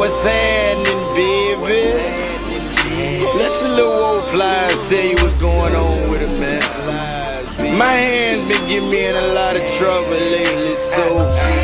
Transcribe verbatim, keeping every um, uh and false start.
what's happening, baby? Let your little old pliers tell you what's going on with it, man. My hands been getting me in a lot of trouble lately, so